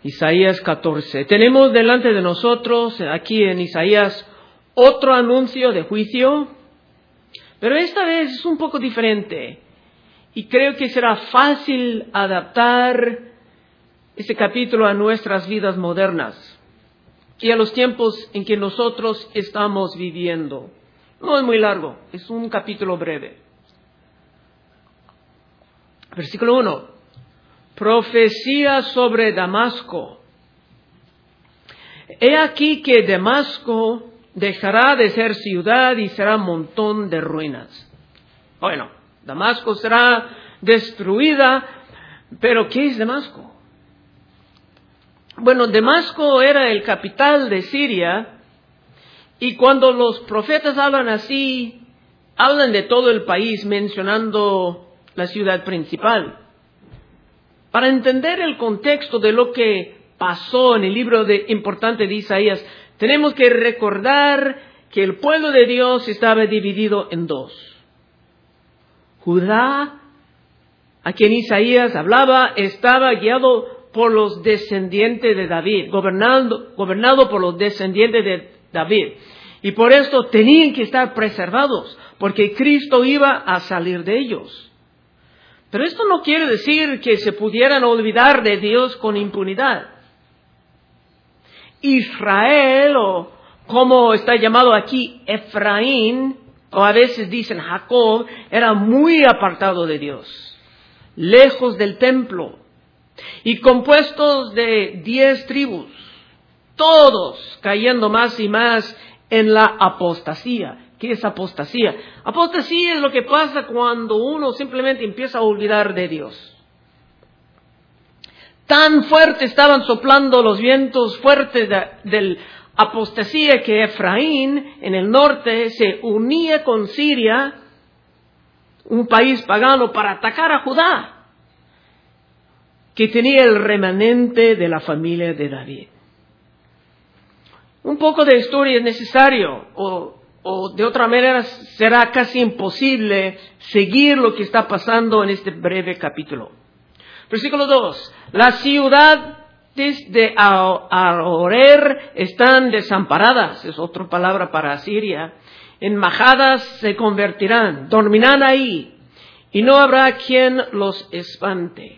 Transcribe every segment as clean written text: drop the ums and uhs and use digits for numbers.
Isaías 14. Tenemos delante de nosotros, aquí en Isaías, otro anuncio de juicio, pero esta vez es un poco diferente. Y creo que será fácil adaptar este capítulo a nuestras vidas modernas y a los tiempos en que nosotros estamos viviendo. No es muy largo, es un capítulo breve. Versículo 1. Profecía sobre Damasco. He aquí que Damasco dejará de ser ciudad y será montón de ruinas. Bueno, Damasco será destruida, pero ¿qué es Damasco? Bueno, Damasco era el capital de Siria, y cuando los profetas hablan así, hablan de todo el país mencionando la ciudad principal. Para entender el contexto de lo que pasó en el libro importante de Isaías, tenemos que recordar que el pueblo de Dios estaba dividido en dos. Judá, a quien Isaías hablaba, estaba guiado por los descendientes de David, gobernado por los descendientes de David. Y por esto tenían que estar preservados, porque Cristo iba a salir de ellos. Pero esto no quiere decir que se pudieran olvidar de Dios con impunidad. Israel, o como está llamado aquí Efraín, o a veces dicen Jacob, era muy apartado de Dios, lejos del templo, y compuestos de 10 tribus, todos cayendo más y más en la apostasía. ¿Qué es apostasía? Apostasía es lo que pasa cuando uno simplemente empieza a olvidar de Dios. Tan fuerte estaban soplando los vientos fuertes del apostasía que Efraín en el norte se unía con Siria, un país pagano, para atacar a Judá, que tenía el remanente de la familia de David. Un poco de historia es necesario, o de otra manera será casi imposible seguir lo que está pasando en este breve capítulo. Versículo 2. Las ciudades de Aroer están desamparadas, es otra palabra para Asiria. En majadas se convertirán, dormirán ahí, y no habrá quien los espante.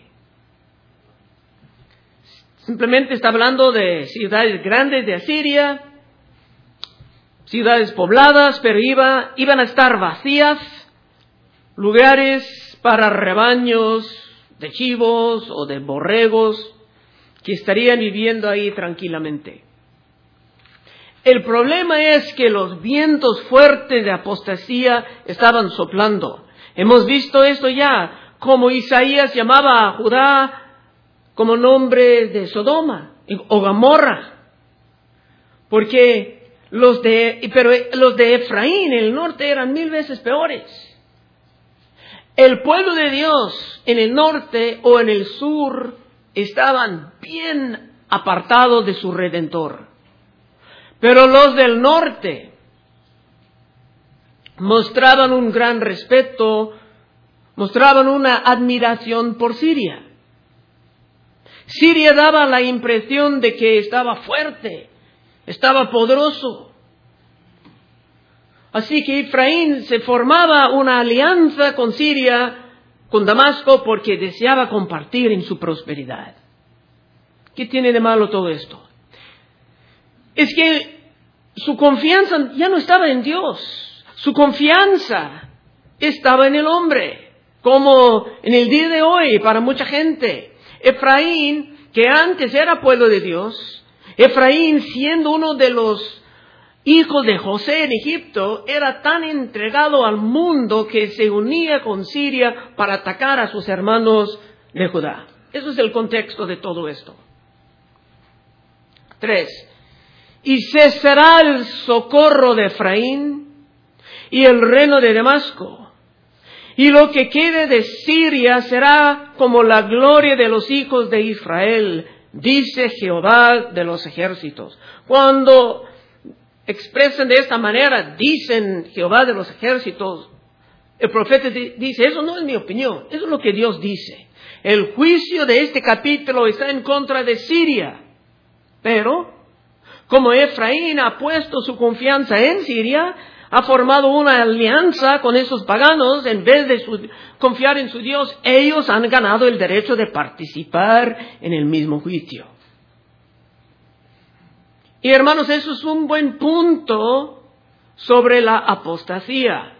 Simplemente está hablando de ciudades grandes de Asiria, ciudades pobladas, pero iban a estar vacías, lugares para rebaños de chivos o de borregos que estarían viviendo ahí tranquilamente. El problema es que los vientos fuertes de apostasía estaban soplando. Hemos visto esto ya, como Isaías llamaba a Judá como nombre de Sodoma o Gomorra, porque los de Efraín en el norte eran 1000 veces peores. El pueblo de Dios en el norte o en el sur estaban bien apartados de su Redentor. Pero los del norte mostraban un gran respeto, mostraban una admiración por Siria. Siria daba la impresión de que estaba fuerte, estaba poderoso. Así que Efraín se formaba una alianza con Siria, con Damasco, porque deseaba compartir en su prosperidad. ¿Qué tiene de malo todo esto? Es que su confianza ya no estaba en Dios. Su confianza estaba en el hombre, como en el día de hoy para mucha gente. Efraín, que antes era pueblo de Dios, Efraín, siendo uno de los hijos de José en Egipto, era tan entregado al mundo que se unía con Siria para atacar a sus hermanos de Judá. Eso es el contexto de todo esto. 3. Y cesará el socorro de Efraín y el reino de Damasco, y lo que quede de Siria será como la gloria de los hijos de Israel, dice Jehová de los ejércitos. Cuando expresan de esta manera, dicen Jehová de los ejércitos, el profeta dice, eso no es mi opinión, eso es lo que Dios dice. El juicio de este capítulo está en contra de Siria. Pero, como Efraín ha puesto su confianza en Siria, ha formado una alianza con esos paganos, en vez de confiar en su Dios, ellos han ganado el derecho de participar en el mismo juicio. Y hermanos, eso es un buen punto sobre la apostasía.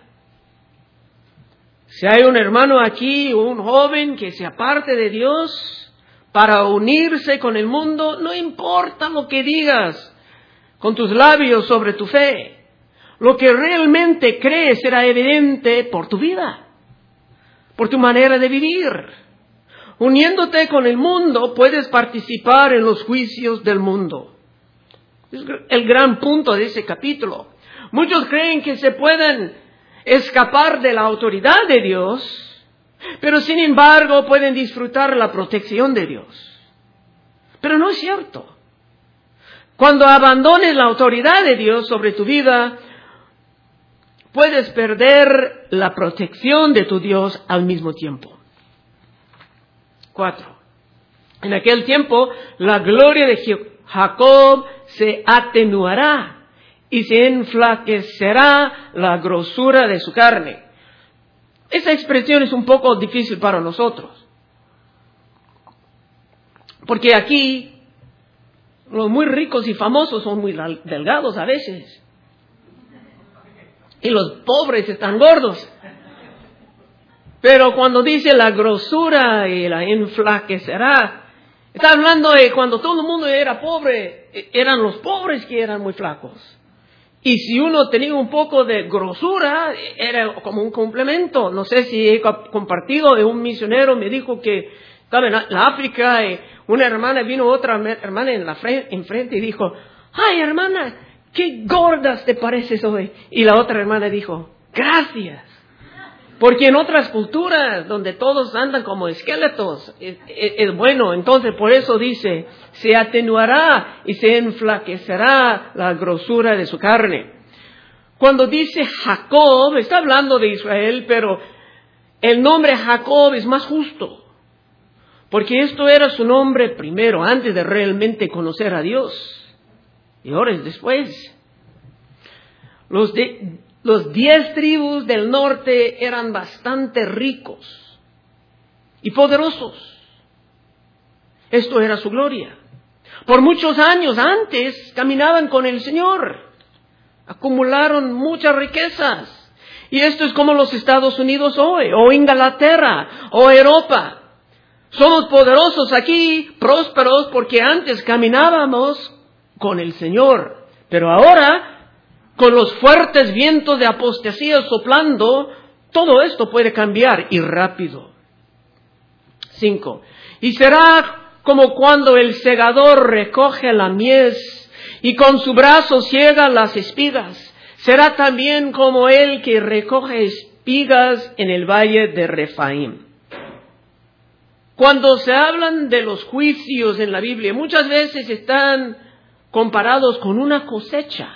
Si hay un hermano aquí, un joven que se aparte de Dios para unirse con el mundo, no importa lo que digas con tus labios sobre tu fe. Lo que realmente crees será evidente por tu vida, por tu manera de vivir. Uniéndote con el mundo, puedes participar en los juicios del mundo. Es el gran punto de ese capítulo. Muchos creen que se pueden escapar de la autoridad de Dios, pero sin embargo pueden disfrutar la protección de Dios. Pero no es cierto. Cuando abandones la autoridad de Dios sobre tu vida, puedes perder la protección de tu Dios al mismo tiempo. 4. En aquel tiempo, la gloria de Jacob se atenuará y se enflaquecerá la grosura de su carne. Esa expresión es un poco difícil para nosotros. Porque aquí, los muy ricos y famosos son muy delgados a veces. Y los pobres están gordos. Pero cuando dice la grosura y la enflaquecerá, está hablando de cuando todo el mundo era pobre, eran los pobres que eran muy flacos. Y si uno tenía un poco de grosura, era como un complemento. No sé si he compartido de un misionero, me dijo que estaba en la África, y una hermana, vino otra hermana enfrente y dijo, ¡ay, hermana! ¡Qué gordas te pareces hoy! Y la otra hermana dijo, ¡gracias! Porque en otras culturas donde todos andan como esqueletos, es bueno. Entonces por eso dice, se atenuará y se enflaquecerá la grosura de su carne. Cuando dice Jacob, está hablando de Israel, pero el nombre Jacob es más justo. Porque esto era su nombre primero, antes de realmente conocer a Dios. Y ahora es después. Los 10 tribus del norte eran bastante ricos y poderosos. Esto era su gloria. Por muchos años antes caminaban con el Señor. Acumularon muchas riquezas. Y esto es como los Estados Unidos hoy, o Inglaterra, o Europa. Somos poderosos aquí, prósperos, porque antes caminábamos con el Señor. Pero ahora, con los fuertes vientos de apostasía soplando, todo esto puede cambiar y rápido. 5. Y será como cuando el segador recoge la mies y con su brazo ciega las espigas. Será también como el que recoge espigas en el valle de Refaim. Cuando se hablan de los juicios en la Biblia, muchas veces están comparados con una cosecha.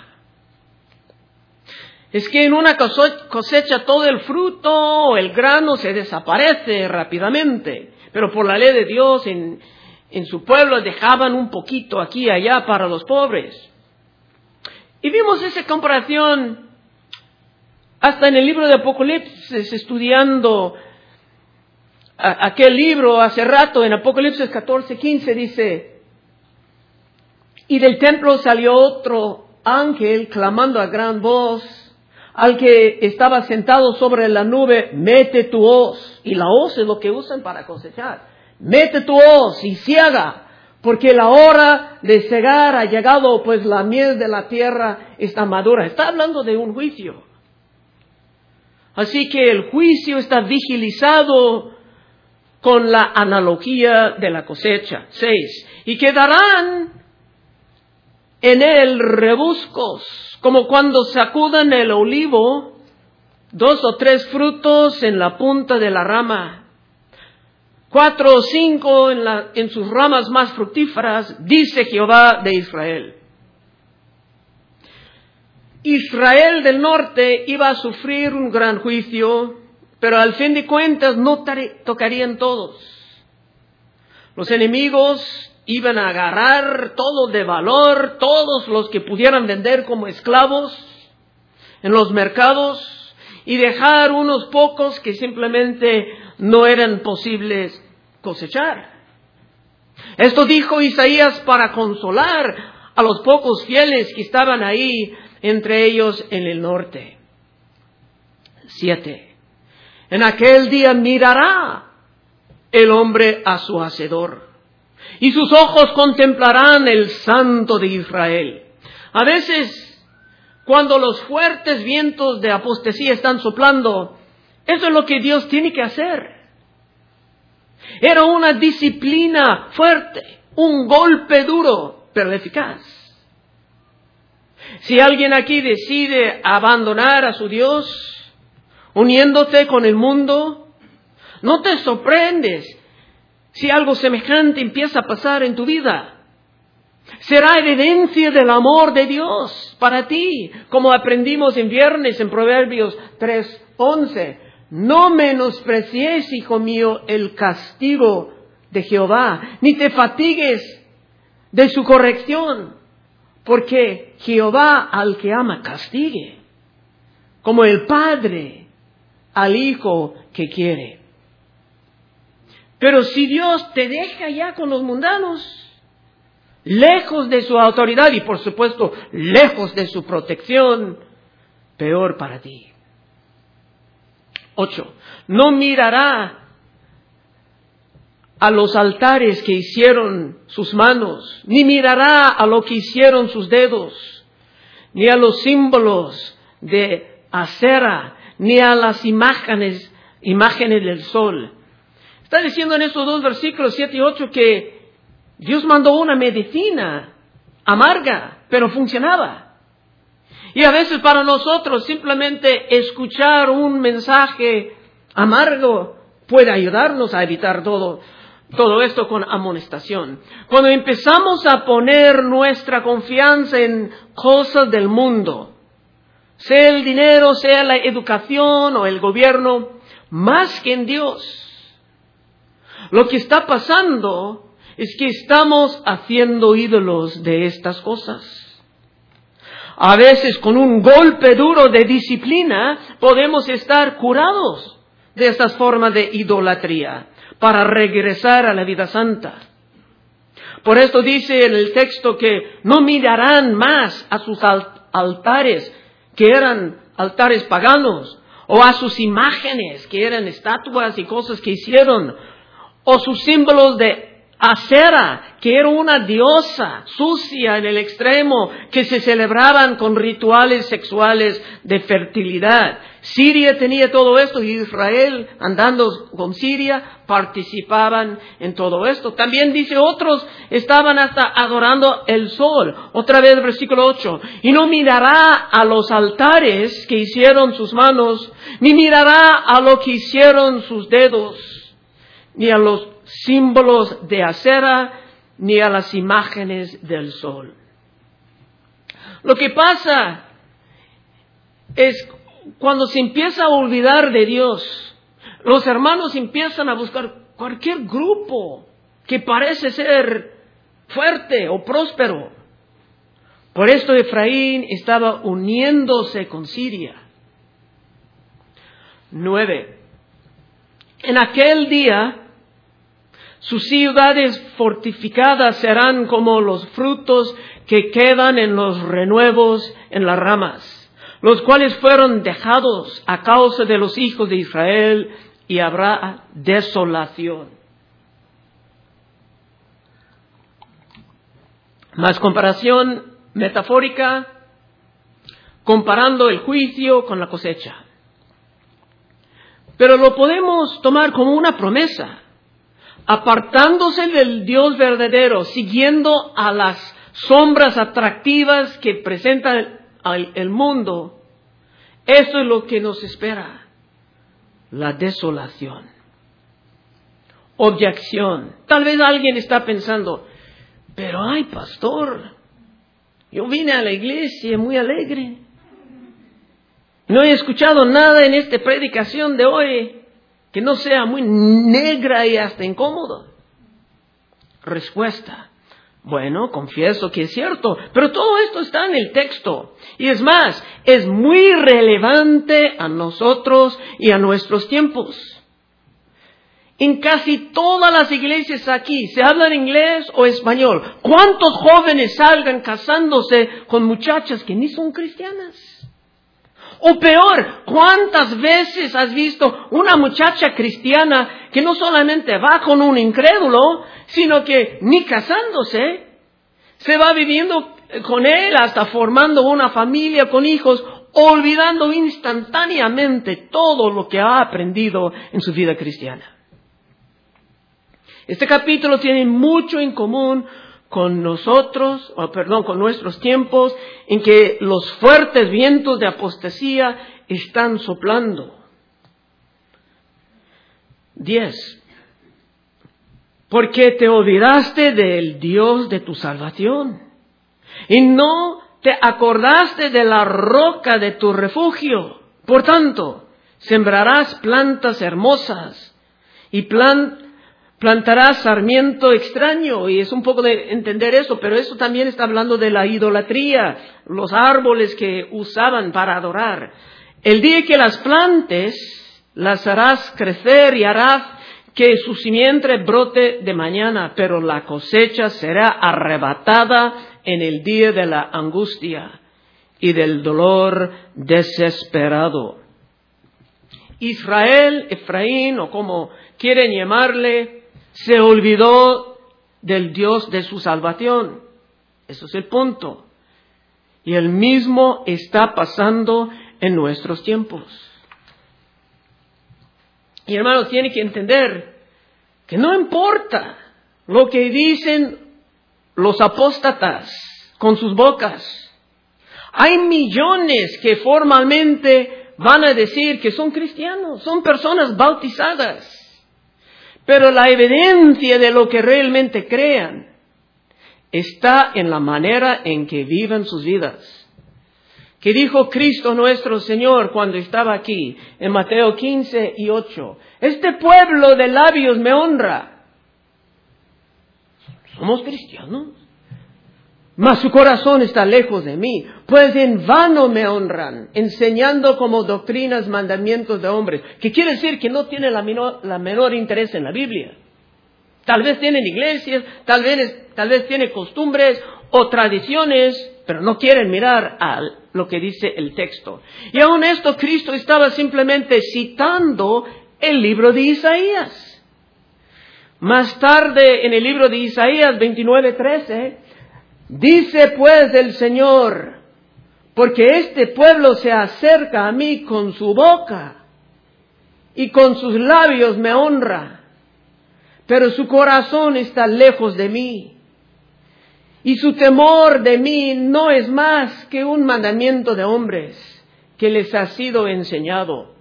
Es que en una cosecha todo el fruto o el grano se desaparece rápidamente. Pero por la ley de Dios en su pueblo dejaban un poquito aquí y allá para los pobres. Y vimos esa comparación hasta en el libro de Apocalipsis, estudiando aquel libro hace rato, en Apocalipsis 14:15 dice, y del templo salió otro ángel clamando a gran voz al que estaba sentado sobre la nube, mete tu hoz. Y la hoz es lo que usan para cosechar. Mete tu hoz y ciega, porque la hora de cegar ha llegado, pues la miel de la tierra está madura. Está hablando de un juicio. Así que el juicio está vigilizado con la analogía de la cosecha. 6. Y quedarán en él rebuscos, como cuando sacudan el olivo, 2 o 3 frutos en la punta de la rama, 4 o 5 en sus ramas más fructíferas, dice Jehová de Israel. Israel del norte iba a sufrir un gran juicio, pero al fin de cuentas no tocarían todos. Los enemigos iban a agarrar todo de valor, todos los que pudieran vender como esclavos en los mercados y dejar unos pocos que simplemente no eran posibles cosechar. Esto dijo Isaías para consolar a los pocos fieles que estaban ahí, entre ellos en el norte. 7. En aquel día mirará el hombre a su Hacedor, y sus ojos contemplarán el Santo de Israel. A veces, cuando los fuertes vientos de apostasía están soplando, eso es lo que Dios tiene que hacer. Era una disciplina fuerte, un golpe duro, pero eficaz. Si alguien aquí decide abandonar a su Dios, uniéndote con el mundo, no te sorprendes si algo semejante empieza a pasar en tu vida. Será evidencia del amor de Dios para ti, como aprendimos en viernes en Proverbios 3:11. No menosprecies, hijo mío, el castigo de Jehová, ni te fatigues de su corrección, porque Jehová al que ama castigue, como el padre al hijo que quiere. Pero si Dios te deja ya con los mundanos, lejos de su autoridad y por supuesto lejos de su protección, peor para ti. 8. No mirará a los altares que hicieron sus manos, ni mirará a lo que hicieron sus dedos, ni a los símbolos de Acera, ni a las imágenes del sol. Está diciendo en estos dos versículos 7 y 8 que Dios mandó una medicina amarga, pero funcionaba. Y a veces para nosotros simplemente escuchar un mensaje amargo puede ayudarnos a evitar todo esto con amonestación. Cuando empezamos a poner nuestra confianza en cosas del mundo, sea el dinero, sea la educación o el gobierno, más que en Dios, lo que está pasando es que estamos haciendo ídolos de estas cosas. A veces con un golpe duro de disciplina podemos estar curados de estas formas de idolatría para regresar a la vida santa. Por esto dice en el texto que no mirarán más a sus altares, que eran altares paganos, o a sus imágenes, que eran estatuas y cosas que hicieron, o sus símbolos de Acera, que era una diosa sucia en el extremo, que se celebraban con rituales sexuales de fertilidad. Siria tenía todo esto y Israel, andando con Siria, participaban en todo esto. También dice otros estaban hasta adorando el sol. Otra vez versículo 8. Y no mirará a los altares que hicieron sus manos, ni mirará a lo que hicieron sus dedos, ni a los símbolos de Acera, ni a las imágenes del sol. Lo que pasa es cuando se empieza a olvidar de Dios, los hermanos empiezan a buscar cualquier grupo que parece ser fuerte o próspero. Por esto Efraín estaba uniéndose con Siria. 9. En aquel día, sus ciudades fortificadas serán como los frutos que quedan en los renuevos en las ramas, los cuales fueron dejados a causa de los hijos de Israel, y habrá desolación. Más comparación metafórica, comparando el juicio con la cosecha. Pero lo podemos tomar como una promesa. Apartándose del Dios verdadero, siguiendo a las sombras atractivas que presenta el mundo, eso es lo que nos espera: la desolación. Objeción. Tal vez alguien está pensando, pero ay, pastor, yo vine a la iglesia muy alegre. No he escuchado nada en esta predicación de hoy que no sea muy negra y hasta incómodo. Respuesta: bueno, confieso que es cierto, pero todo esto está en el texto. Y es más, es muy relevante a nosotros y a nuestros tiempos. En casi todas las iglesias aquí, ¿se habla en inglés o español? ¿Cuántos jóvenes salgan casándose con muchachas que ni son cristianas? O peor, ¿cuántas veces has visto una muchacha cristiana que no solamente va con un incrédulo, sino que ni casándose, se va viviendo con él hasta formando una familia con hijos, olvidando instantáneamente todo lo que ha aprendido en su vida cristiana? Este capítulo tiene mucho en común con con nuestros tiempos, en que los fuertes vientos de apostasía están soplando. 10. Porque te olvidaste del Dios de tu salvación, y no te acordaste de la roca de tu refugio. Por tanto, sembrarás plantas hermosas y plantarás sarmiento extraño. Y es un poco de entender eso, pero eso también está hablando de la idolatría, los árboles que usaban para adorar. El día que las plantes, las harás crecer y harás que su simiente brote de mañana, pero la cosecha será arrebatada en el día de la angustia y del dolor desesperado. Israel, Efraín, o como quieren llamarle, se olvidó del Dios de su salvación. Eso es el punto. Y el mismo está pasando en nuestros tiempos. Y hermanos, tienen que entender que no importa lo que dicen los apóstatas con sus bocas. Hay millones que formalmente van a decir que son cristianos, son personas bautizadas. Pero la evidencia de lo que realmente crean está en la manera en que viven sus vidas. Que dijo Cristo nuestro Señor cuando estaba aquí, en Mateo 15:8. Este pueblo de labios me honra. ¿Somos cristianos? Mas su corazón está lejos de mí, pues en vano me honran, enseñando como doctrinas mandamientos de hombres. Que quiere decir que no tiene la menor interés en la Biblia. Tal vez tienen iglesias, tal vez tiene costumbres o tradiciones, pero no quieren mirar a lo que dice el texto. Y aún esto, Cristo estaba simplemente citando el libro de Isaías. Más tarde, en el libro de Isaías 29:13, dice pues el Señor: porque este pueblo se acerca a mí con su boca y con sus labios me honra, pero su corazón está lejos de mí, y su temor de mí no es más que un mandamiento de hombres que les ha sido enseñado.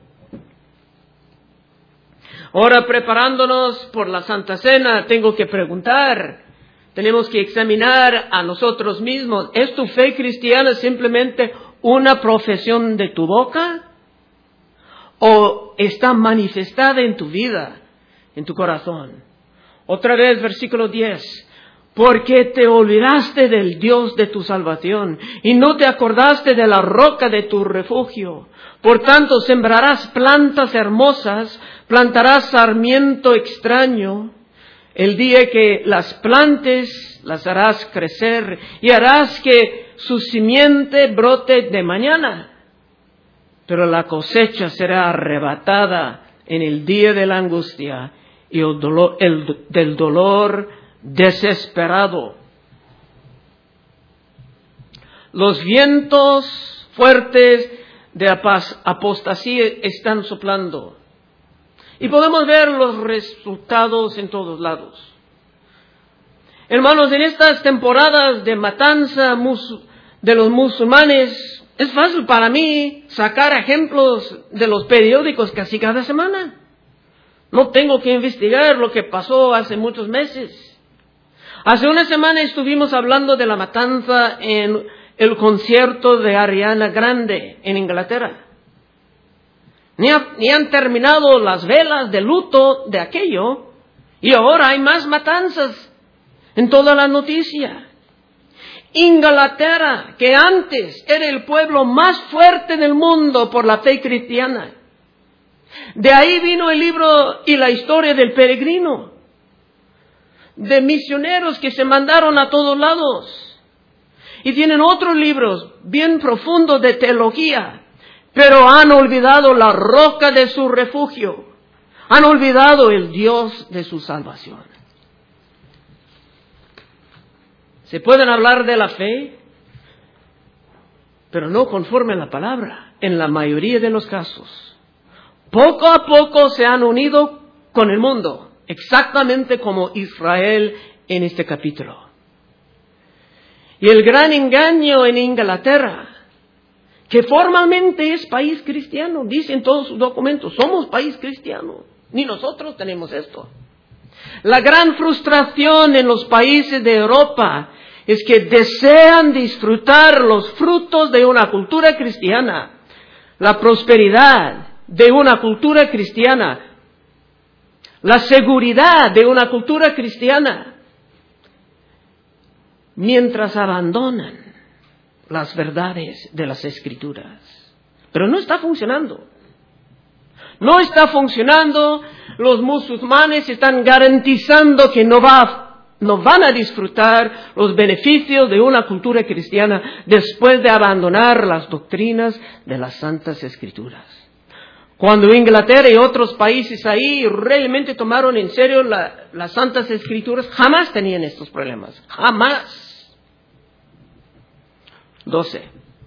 Ahora, preparándonos por la Santa Cena, tengo que preguntar, tenemos que examinar a nosotros mismos: ¿es tu fe cristiana simplemente una profesión de tu boca? ¿O está manifestada en tu vida, en tu corazón? Otra vez, versículo 10. Porque te olvidaste del Dios de tu salvación y no te acordaste de la roca de tu refugio. Por tanto, sembrarás plantas hermosas, plantarás sarmiento extraño. El día que las plantes, las harás crecer y harás que su simiente brote de mañana. Pero la cosecha será arrebatada en el día de la angustia y del dolor desesperado. Los vientos fuertes de apostasía están soplando. Y podemos ver los resultados en todos lados. Hermanos, en estas temporadas de matanza de los musulmanes, es fácil para mí sacar ejemplos de los periódicos casi cada semana. No tengo que investigar lo que pasó hace muchos meses. Hace una semana estuvimos hablando de la matanza en el concierto de Ariana Grande en Inglaterra. Ni han terminado las velas de luto de aquello, y ahora hay más matanzas en toda la noticia. Inglaterra, que antes era el pueblo más fuerte del mundo por la fe cristiana. De ahí vino el libro y la historia del peregrino, de misioneros que se mandaron a todos lados. Y tienen otros libros bien profundos de teología, pero han olvidado la roca de su refugio. Han olvidado el Dios de su salvación. Se pueden hablar de la fe, pero no conforme a la palabra, en la mayoría de los casos. Poco a poco se han unido con el mundo, exactamente como Israel en este capítulo. Y el gran engaño en Inglaterra, que formalmente es país cristiano, dicen todos sus documentos, somos país cristiano, ni nosotros tenemos esto. La gran frustración en los países de Europa es que desean disfrutar los frutos de una cultura cristiana, la prosperidad de una cultura cristiana, la seguridad de una cultura cristiana, mientras abandonan las verdades de las Escrituras. Pero no está funcionando. No está funcionando. Los musulmanes están garantizando que no van a disfrutar los beneficios de una cultura cristiana después de abandonar las doctrinas de las Santas Escrituras. Cuando Inglaterra y otros países ahí realmente tomaron en serio las Santas Escrituras, jamás tenían estos problemas. Jamás. 12.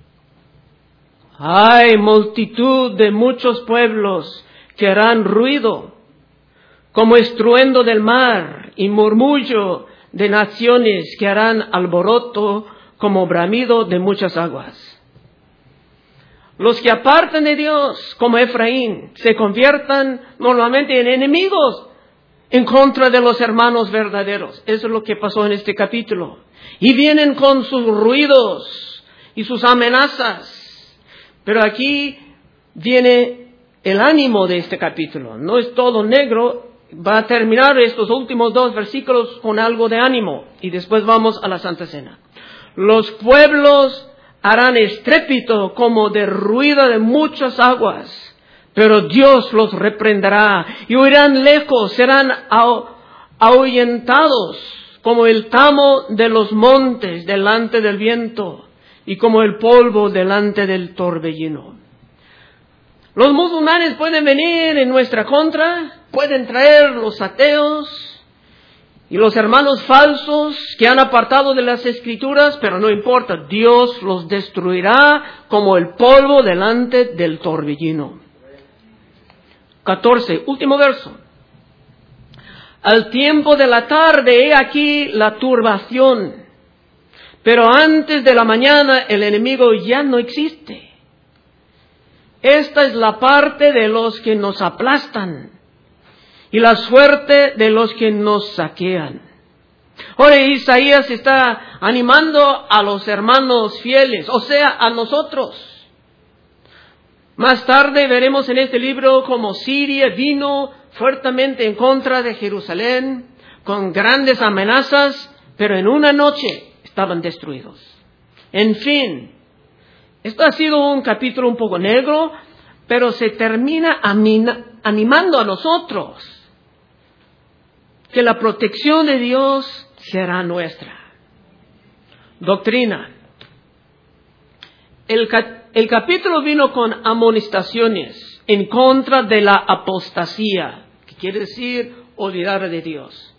Hay multitud de muchos pueblos que harán ruido, como estruendo del mar y murmullo de naciones que harán alboroto como bramido de muchas aguas. Los que apartan de Dios, como Efraín, se conviertan normalmente en enemigos en contra de los hermanos verdaderos. Eso es lo que pasó en este capítulo. Y vienen con sus ruidos y sus amenazas. Pero aquí viene el ánimo de este capítulo. No es todo negro. Va a terminar estos últimos 2 versículos con algo de ánimo. Y después vamos a la Santa Cena. Los pueblos harán estrépito como de ruido de muchas aguas, pero Dios los reprenderá y huirán lejos, serán ahuyentados como el tamo de los montes delante del viento y como el polvo delante del torbellino. Los musulmanes pueden venir en nuestra contra, pueden traer los ateos y los hermanos falsos que han apartado de las Escrituras, pero no importa, Dios los destruirá como el polvo delante del torbellino. 14, último verso. Al tiempo de la tarde, he aquí la turbación, pero antes de la mañana el enemigo ya no existe. Esta es la parte de los que nos aplastan y la suerte de los que nos saquean. Ahora Isaías está animando a los hermanos fieles, o sea, a nosotros. Más tarde veremos en este libro cómo Siria vino fuertemente en contra de Jerusalén, con grandes amenazas, pero en una noche estaban destruidos. En fin, esto ha sido un capítulo un poco negro, pero se termina animando a nosotros que la protección de Dios será nuestra. Doctrina. El capítulo vino con amonestaciones en contra de la apostasía, que quiere decir olvidar de Dios.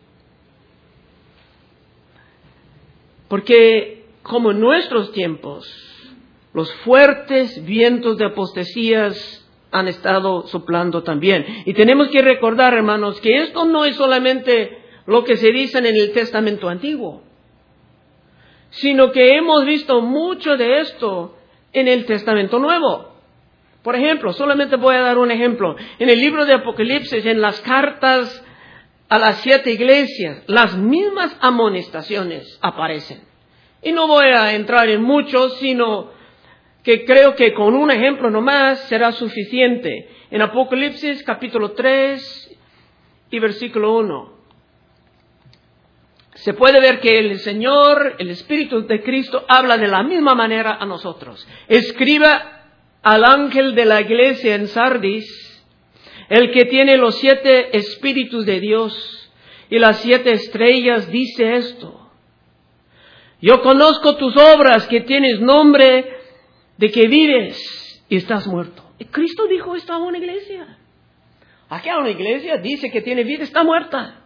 Porque como en nuestros tiempos, los fuertes vientos de apostasías han estado soplando también. Y tenemos que recordar, hermanos, que esto no es solamente lo que se dice en el Testamento Antiguo, sino que hemos visto mucho de esto en el Testamento Nuevo. Por ejemplo, solamente voy a dar un ejemplo. En el libro de Apocalipsis, en las cartas a las 7 iglesias, las mismas amonestaciones aparecen. Y no voy a entrar en muchos, sino que creo que con un ejemplo nomás será suficiente. En Apocalipsis capítulo 3 y versículo 1. se puede ver que el Señor, el Espíritu de Cristo, habla de la misma manera a nosotros. Escriba al ángel de la iglesia en Sardis, el que tiene los 7 espíritus de Dios y las 7 estrellas, dice esto: yo conozco tus obras, que tienes nombre de que vives y estás muerto. Cristo dijo esto a una iglesia. Aquí a una iglesia dice que tiene vida, está muerta.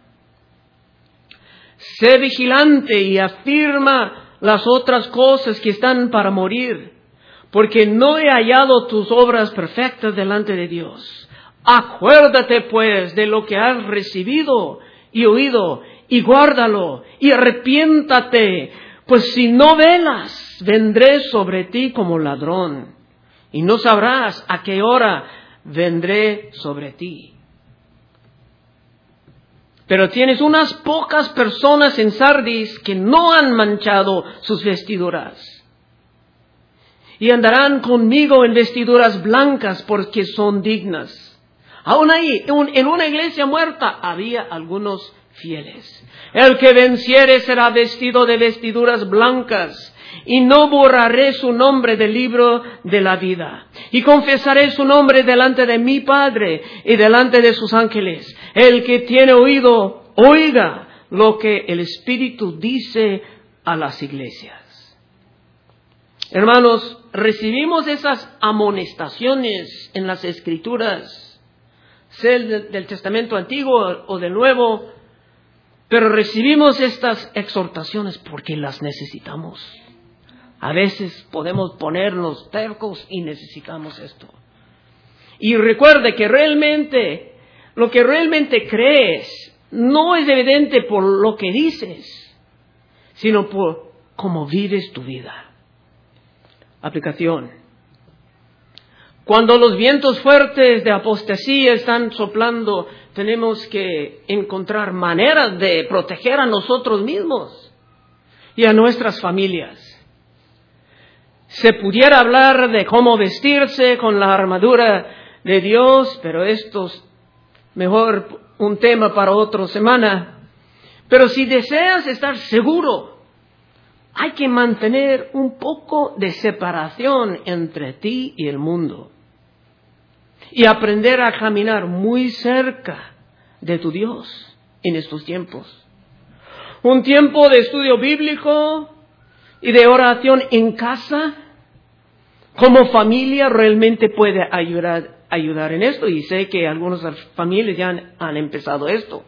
Sé vigilante y afirma las otras cosas que están para morir, porque no he hallado tus obras perfectas delante de Dios. Acuérdate pues de lo que has recibido y oído, y guárdalo, y arrepiéntate, pues si no velas, vendré sobre ti como ladrón, y no sabrás a qué hora vendré sobre ti. Pero tienes unas pocas personas en Sardis que no han manchado sus vestiduras, y andarán conmigo en vestiduras blancas porque son dignas. Aún ahí, en una iglesia muerta, había algunos fieles. El que venciere será vestido de vestiduras blancas, y no borraré su nombre del libro de la vida. Y confesaré su nombre delante de mi Padre y delante de sus ángeles. El que tiene oído, oiga lo que el Espíritu dice a las iglesias. Hermanos, recibimos esas amonestaciones en las Escrituras, sea del Testamento Antiguo o del Nuevo, pero recibimos estas exhortaciones porque las necesitamos. A veces podemos ponernos tercos y necesitamos esto. Y recuerde que realmente, lo que realmente crees no es evidente por lo que dices, sino por cómo vives tu vida. Aplicación. Cuando los vientos fuertes de apostasía están soplando, tenemos que encontrar maneras de proteger a nosotros mismos y a nuestras familias. Se pudiera hablar de cómo vestirse con la armadura de Dios, pero esto es mejor un tema para otra semana. Pero si deseas estar seguro, hay que mantener un poco de separación entre ti y el mundo y aprender a caminar muy cerca de tu Dios en estos tiempos. Un tiempo de estudio bíblico y de oración en casa, como familia, realmente puede ayudar en esto. Y sé que algunas familias ya han empezado esto.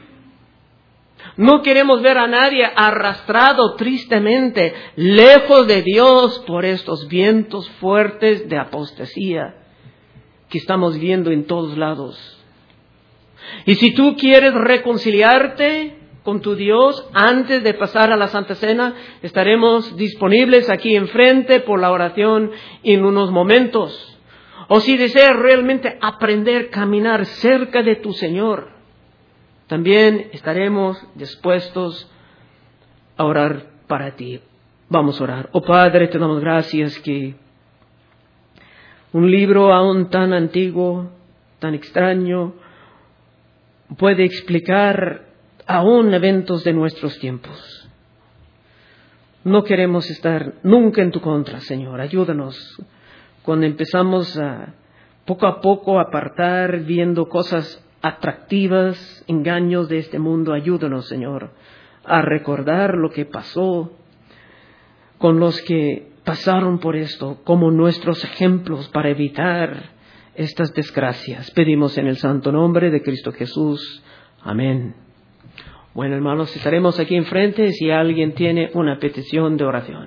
No queremos ver a nadie arrastrado tristemente lejos de Dios por estos vientos fuertes de apostasía que estamos viendo en todos lados. Y si tú quieres reconciliarte con tu Dios antes de pasar a la Santa Cena, estaremos disponibles aquí enfrente por la oración en unos momentos. O si deseas realmente aprender a caminar cerca de tu Señor, también estaremos dispuestos a orar para ti. Vamos a orar. Oh Padre, te damos gracias que un libro aún tan antiguo, tan extraño, puede explicar aún eventos de nuestros tiempos. No queremos estar nunca en tu contra, Señor. Ayúdanos cuando empezamos poco a poco apartar, viendo cosas atractivas, engaños de este mundo. Ayúdanos, Señor, a recordar lo que pasó con los que pasaron por esto como nuestros ejemplos para evitar estas desgracias. Pedimos en el santo nombre de Cristo Jesús. Amén. Bueno, hermanos, estaremos aquí enfrente si alguien tiene una petición de oración.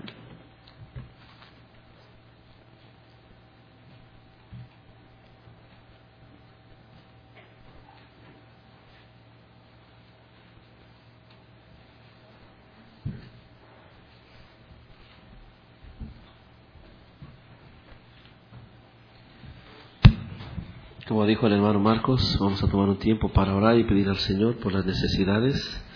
Como dijo el hermano Marcos, vamos a tomar un tiempo para orar y pedir al Señor por las necesidades